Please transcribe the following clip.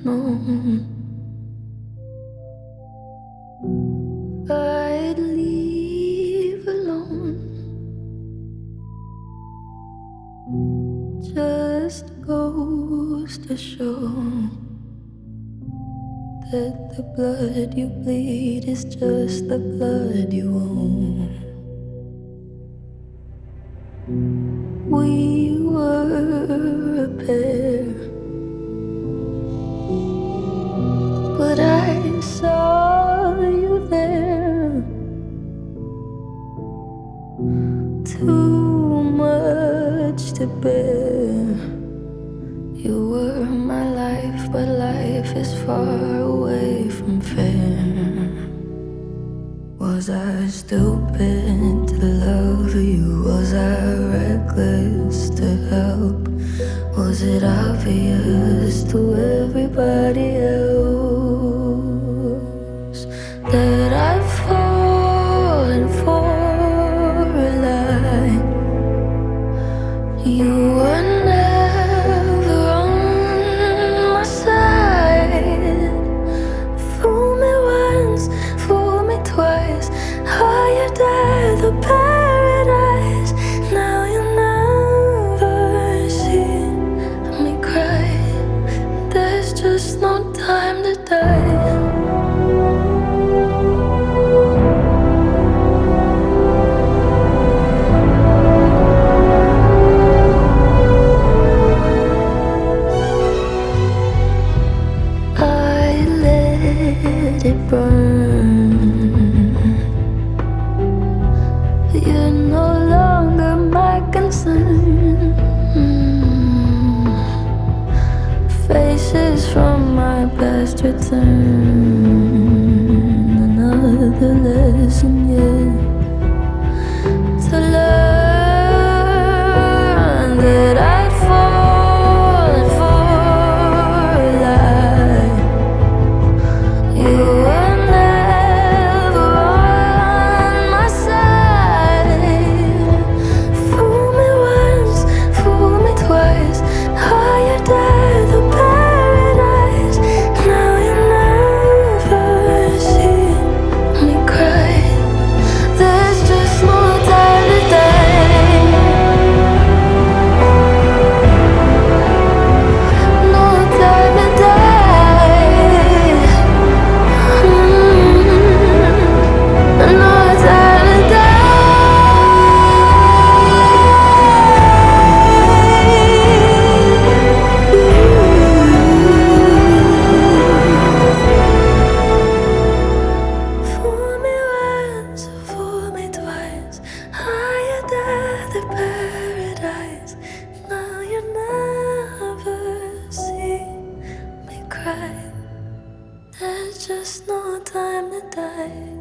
known I'd leave alone. Just goes to show that the blood you bleed is just the blood you own. We were a pair, but I saw you there. Too much to bear. You were my life, but life is far away from fair. Was I stupid to love you? Was I reckless to help? Was it obvious to everybody else that I've fallen for a lie? You were never on my side. Fool me once, fool me twice. Hired at the paradise. Now you never see me cry. There's just no time to die. Let it burn. You're no longer my concern. Faces from my past return. Another lesson yet to learn that I'd fallen for a lie. You were never on my side. Fool me once, fool me twice. Hired at the paradise. Now you never see me cry. There's just no time to die. No time to die. There's just no time to die.